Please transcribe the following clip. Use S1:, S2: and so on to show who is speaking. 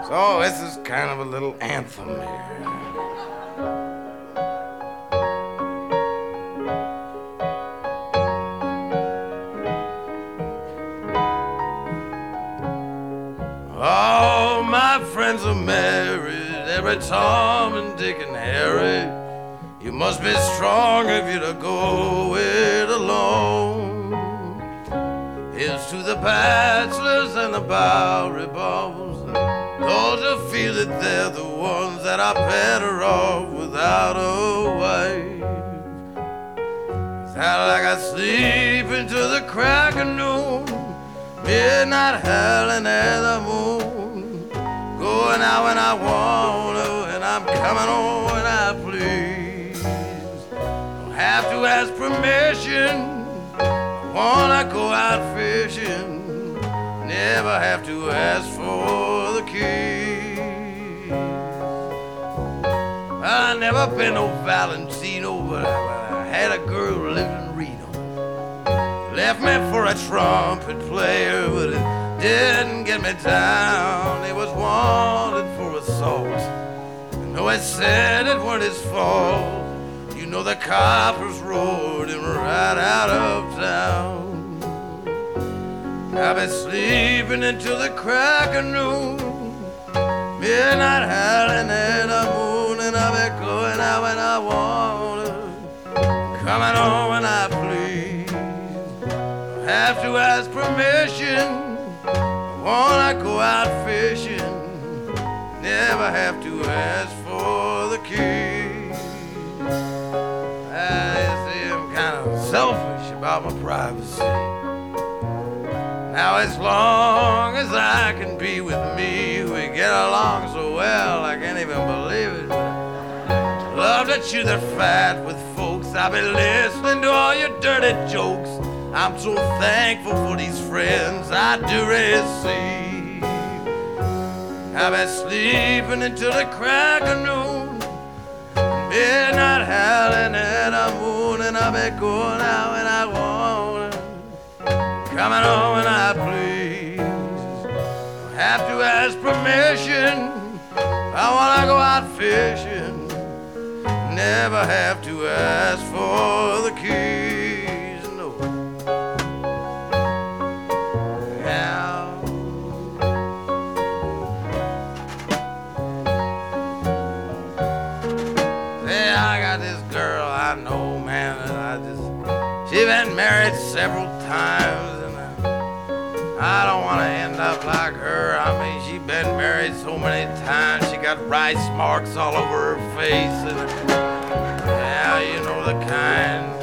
S1: So this is kind of a little anthem here. All my friends are married, every Tom and Dick and Harry. You must be strong if you're to go it alone. Here's to the bachelors and the Bowery balls, those who feel that they're the ones that are better off without a wife. Sound like I sleep into the crack of noon, midnight howling at the moon, going out when I want to, and I'm coming home when I please. Don't have to ask permission, I wanna go out fishing, never have to ask for the keys. I never been no Valentino, but I had a girl who lived in Reno. Left me for a trumpet player, but it didn't get me down. He was wanted for assault, and though I said it wasn't his fault, you know the coppers roared him right out of town. I've been sleeping until the crack of noon, midnight howling at the moon, and I've been going out when I want to, coming home when I please. Don't have to ask permission, I wanna go out fishing, never have to ask for the keys. I see I'm kind of selfish about my privacy. Now as long as I can be with me, we get along so well I can't even believe it. Love to chew the fat with folks, I've been listening to all your dirty jokes. I'm so thankful for these friends I do receive. I've been sleeping until the crack of noon, midnight howling at the moon, and I've been going out when I want to, coming home when I please. Don't have to ask permission, I wanna go out fishing, never have to ask for the keys, no. Yeah. Say, I got this girl I know, man, and she been married several times, I don't want to end up like her. I mean, she's been married so many times, she got rice marks all over her face, and yeah, you know the kind.